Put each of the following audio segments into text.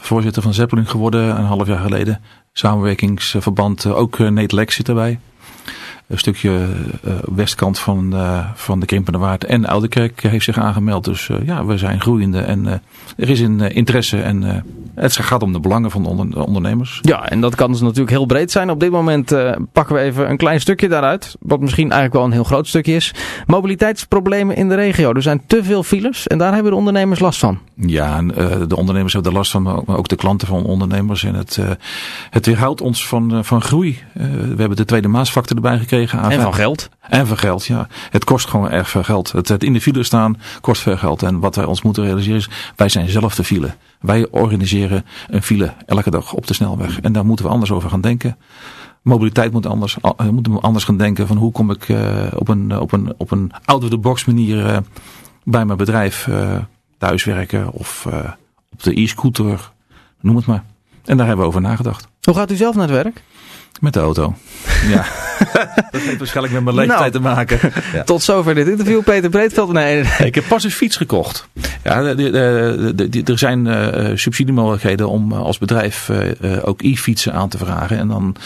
voorzitter van Zeppelin geworden een half jaar geleden. Samenwerkingsverband, ook Nederlex zit erbij. Een stukje westkant van de Krimpende Waard en Oudekerk heeft zich aangemeld. Dus we zijn groeiende en er is interesse en het gaat om de belangen van de ondernemers. Ja, en dat kan dus natuurlijk heel breed zijn. Op dit moment pakken we even een klein stukje daaruit. Wat misschien eigenlijk wel een heel groot stukje is. Mobiliteitsproblemen in de regio. Er zijn te veel files en daar hebben de ondernemers last van. Ja, de ondernemers hebben er last van, maar ook de klanten van ondernemers. En het weerhoudt ons van groei. We hebben de tweede Maasvlakte erbij gekregen. En van geld. En van geld, ja. Het kost gewoon erg veel geld. Het in de file staan kost veel geld. En wat wij ons moeten realiseren is, wij zijn zelf de file. Wij organiseren een file elke dag op de snelweg. En daar moeten we anders over gaan denken. Mobiliteit moet anders. We moeten anders gaan denken van hoe kom ik op een out-of-the-box manier bij mijn bedrijf thuiswerken of op de e-scooter, noem het maar. En daar hebben we over nagedacht. Hoe gaat u zelf naar het werk? Met de auto. Ja. Dat heeft waarschijnlijk met mijn leeftijd te maken. Ja. Tot zover dit interview. Peter Breedveld. Nee. Ik heb pas een fiets gekocht. Ja, er zijn subsidiemogelijkheden om als bedrijf ook e-fietsen aan te vragen. En dan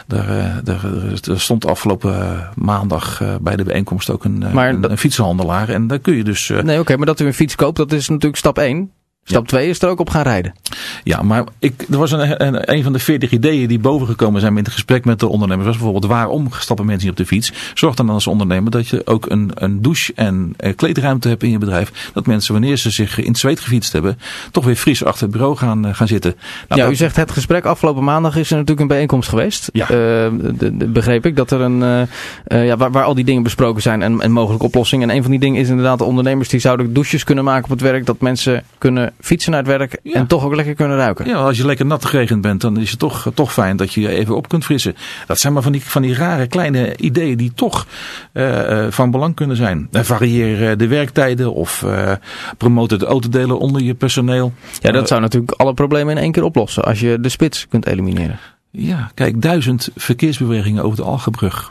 er stond afgelopen maandag bij de bijeenkomst ook een fietsenhandelaar. En daar kun je dus... Nee, oké, maar dat u een fiets koopt, dat is natuurlijk stap 1. Stap 2 is er ook op gaan rijden. Ja, maar er was een van de 40 ideeën die bovengekomen zijn in het gesprek met de ondernemers. Was bijvoorbeeld waarom stappen mensen niet op de fiets? Zorg dan als ondernemer dat je ook een douche en kleedruimte hebt in je bedrijf. Dat mensen wanneer ze zich in het zweet gefietst hebben, toch weer fris achter het bureau gaan zitten. Nou, ja, u zegt het gesprek afgelopen maandag is er natuurlijk een bijeenkomst geweest. Ja. Begreep ik dat er waar al die dingen besproken zijn en mogelijke oplossingen. En een van die dingen is inderdaad de ondernemers die zouden douches kunnen maken op het werk. Dat mensen kunnen fietsen naar het werk en toch ook lekker kunnen ruiken. Ja, als je lekker nat geregend bent, dan is het toch fijn dat je je even op kunt frissen. Dat zijn maar van die rare kleine ideeën die toch van belang kunnen zijn. Varieer de werktijden of promoten de autodelen onder je personeel. Ja, dat zou natuurlijk alle problemen in één keer oplossen als je de spits kunt elimineren. Ja, kijk, 1000 verkeersbewegingen over de Algebrug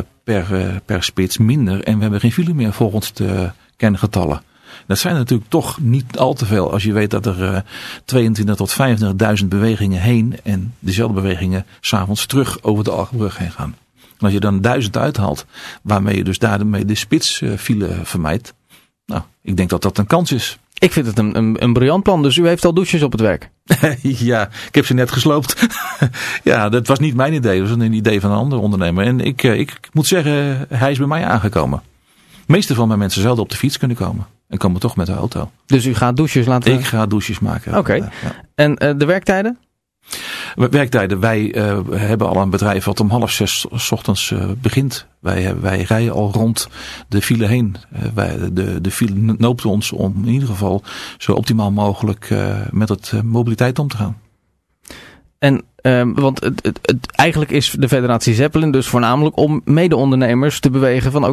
per spits minder en we hebben geen file meer volgens de kengetallen. Dat zijn natuurlijk toch niet al te veel als je weet dat er 22.000 tot 25.000 bewegingen heen en dezelfde bewegingen 's avonds terug over de Algebrug heen gaan. En als je dan 1000 uithaalt, waarmee je dus daarmee de spitsfile vermijdt. Nou, ik denk dat dat een kans is. Ik vind het een briljant plan, dus u heeft al douches op het werk. Ja, ik heb ze net gesloopt. Ja, dat was niet mijn idee, dat was een idee van een andere ondernemer. En ik moet zeggen, hij is bij mij aangekomen. De meeste van mijn mensen zouden op de fiets kunnen komen. En komen toch met de auto. Dus u gaat douches laten... Ik ga douches maken. Oké. Ja. En de werktijden? Werktijden. Wij hebben al een bedrijf wat om 5:30 's ochtends begint. Wij rijden al rond de file heen. De file noopt ons om in ieder geval zo optimaal mogelijk met het mobiliteit om te gaan. En want eigenlijk is de Federatie Zeppelin dus voornamelijk om mede-ondernemers te bewegen van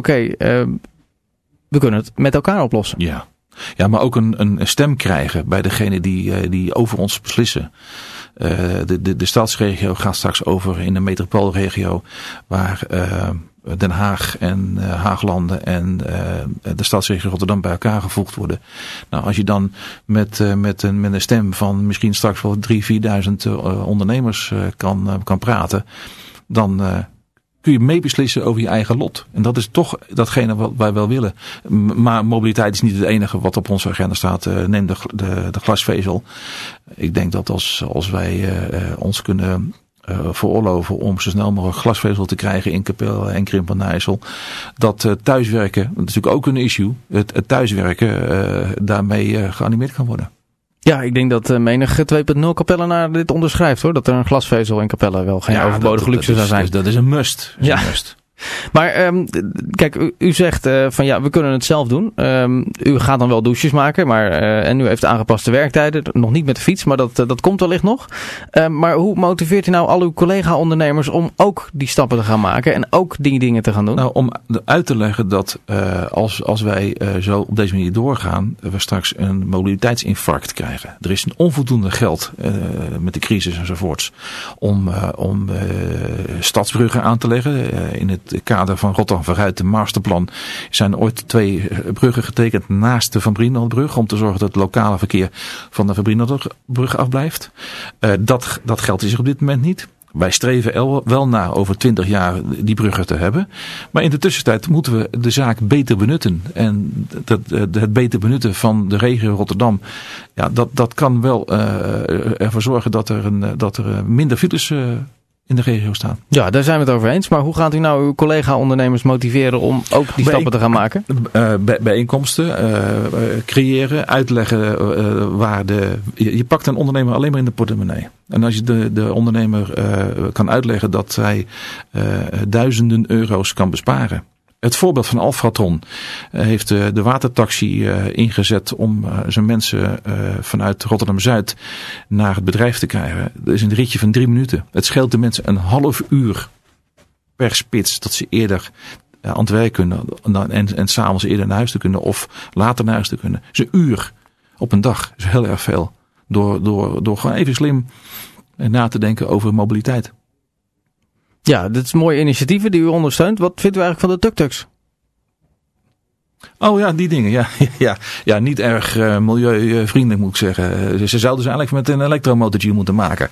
we kunnen het met elkaar oplossen. Ja, maar ook een stem krijgen bij degene die over ons beslissen. De stadsregio gaat straks over in de metropoolregio waar Den Haag en Haaglanden en de stadsregio Rotterdam bij elkaar gevoegd worden. Nou, als je dan met een stem van misschien straks wel 3.000-4.000 ondernemers kan praten, dan kun je meebeslissen over je eigen lot. En dat is toch datgene wat wij wel willen. Maar mobiliteit is niet het enige wat op onze agenda staat. Neem de glasvezel. Ik denk dat als wij ons kunnen veroorloven om zo snel mogelijk glasvezel te krijgen in Capelle en Krimpen en IJssel. Dat thuiswerken, dat is natuurlijk ook een issue. Het thuiswerken daarmee geanimeerd kan worden. Ja, ik denk dat menig 2.0 Capellenaar dit onderschrijft hoor. Dat er een glasvezel in Capelle wel geen overbodige luxe zou zijn. Dat is een must. Een must. Maar kijk, u zegt van we kunnen het zelf doen. U gaat dan wel douches maken, en u heeft aangepaste werktijden. Nog niet met de fiets, maar dat komt wellicht nog. Maar hoe motiveert u nou al uw collega-ondernemers om ook die stappen te gaan maken en ook die dingen te gaan doen? Nou, om uit te leggen dat als wij zo op deze manier doorgaan, we straks een mobiliteitsinfarct krijgen. Er is onvoldoende geld met de crisis enzovoorts om stadsbruggen aan te leggen in het het kader van Rotterdam vooruit, de masterplan, zijn ooit 2 bruggen getekend naast de Van Brienenoordbrug om te zorgen dat het lokale verkeer van de Van Brienenoordbrug afblijft. Dat geldt zich op dit moment niet. Wij streven wel naar over 20 jaar die bruggen te hebben. Maar in de tussentijd moeten we de zaak beter benutten. En het beter benutten van de regio Rotterdam, ja, dat kan wel ervoor zorgen dat er minder files in de regio staan. Ja, daar zijn we het over eens. Maar hoe gaat u nou uw collega-ondernemers motiveren om ook die stappen te gaan maken? Bijeenkomsten creëren, uitleggen waar je pakt een ondernemer alleen maar in de portemonnee. En als je de ondernemer kan uitleggen dat hij duizenden euro's kan besparen. Het voorbeeld van Alphatron heeft de watertaxi ingezet om zijn mensen vanuit Rotterdam-Zuid naar het bedrijf te krijgen. Dat is een ritje van 3 minuten. Het scheelt de mensen een half uur per spits dat ze eerder aan het werk kunnen en 's avonds eerder naar huis te kunnen of later naar huis te kunnen. Dus 1 uur op een dag is heel erg veel. Door gewoon even slim na te denken over mobiliteit. Ja, dit is mooie initiatieven die u ondersteunt. Wat vindt u eigenlijk van de tuk-tuks? Oh ja, die dingen. Ja, niet erg milieuvriendelijk moet ik zeggen. Ze zouden ze eigenlijk met een elektromotortje moeten maken.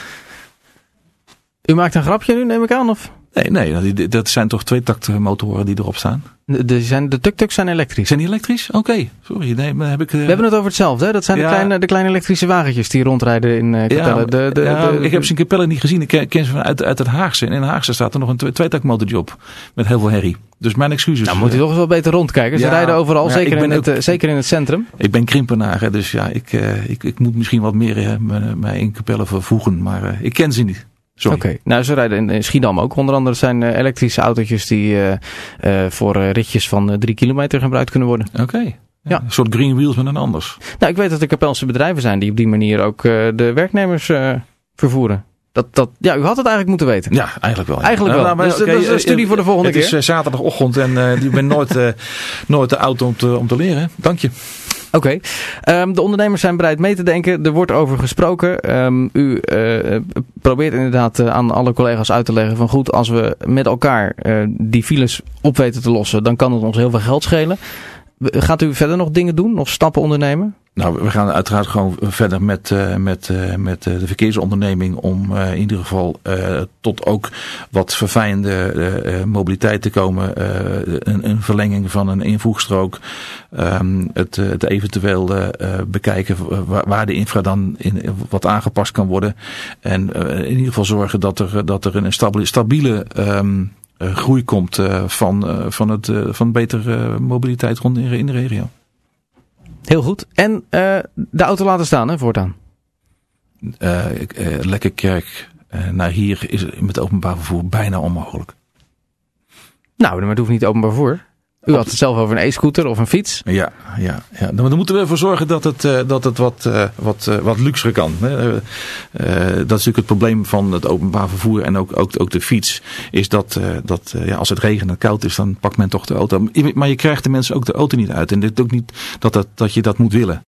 U maakt een grapje nu, neem ik aan? Of? Nee, dat zijn toch 2-taktmotoren die erop staan. De tuk-tuks zijn elektrisch. Zijn die elektrisch? Oké, sorry. Nee, maar heb ik, We hebben het over hetzelfde, hè? Dat zijn de kleine elektrische wagentjes die rondrijden in Capelle. Ik heb ze in Capelle niet gezien. Ik ken ze uit het Haagse. En in het Haagse staat er nog een 2-taktmotortje op. Met heel veel herrie. Dus mijn excuses. Nou, moet u toch eens wel beter rondkijken. Ze rijden overal, zeker in het centrum. Ik ben krimpenaar, dus ja, ik moet misschien wat meer mij in Capelle vervoegen. Maar ik ken ze niet. Oké, nou ze rijden in Schiedam ook. Onder andere zijn elektrische autootjes die voor ritjes van 3 kilometer gebruikt kunnen worden. Oké. Ja. Een soort green wheels met een anders. Nou, ik weet dat er Capelse bedrijven zijn die op die manier ook de werknemers vervoeren. Ja, u had het eigenlijk moeten weten. Ja, eigenlijk wel. Ja. Eigenlijk wel. Maar, dus dat is een studie voor de volgende keer. Het is zaterdagochtend en je bent nooit te oud om te leren. Dank je. Oké. De ondernemers zijn bereid mee te denken. Er wordt over gesproken. U probeert inderdaad aan alle collega's uit te leggen van goed, als we met elkaar die files op weten te lossen, dan kan het ons heel veel geld schelen. Gaat u verder nog dingen doen? Nog stappen ondernemen? Nou, we gaan uiteraard gewoon verder met de verkeersonderneming om in ieder geval tot ook wat verfijnde mobiliteit te komen. Een verlenging van een invoegstrook. Het eventueel bekijken waar de infra dan wat aangepast kan worden. En in ieder geval zorgen dat er een stabiele groei komt van betere mobiliteit rond in de regio. Heel goed. En de auto laten staan, hè, voortaan? Lekkerkerk naar hier is met openbaar vervoer bijna onmogelijk. Nou, maar het hoeft niet openbaar vervoer. U had het zelf over een e-scooter of een fiets. Ja. Dan moeten we ervoor zorgen dat het wat luxer kan. Dat is natuurlijk het probleem van het openbaar vervoer en ook de fiets. Is dat als het regent en koud is, dan pakt men toch de auto. Maar je krijgt de mensen ook de auto niet uit. En dit ook niet dat je dat moet willen.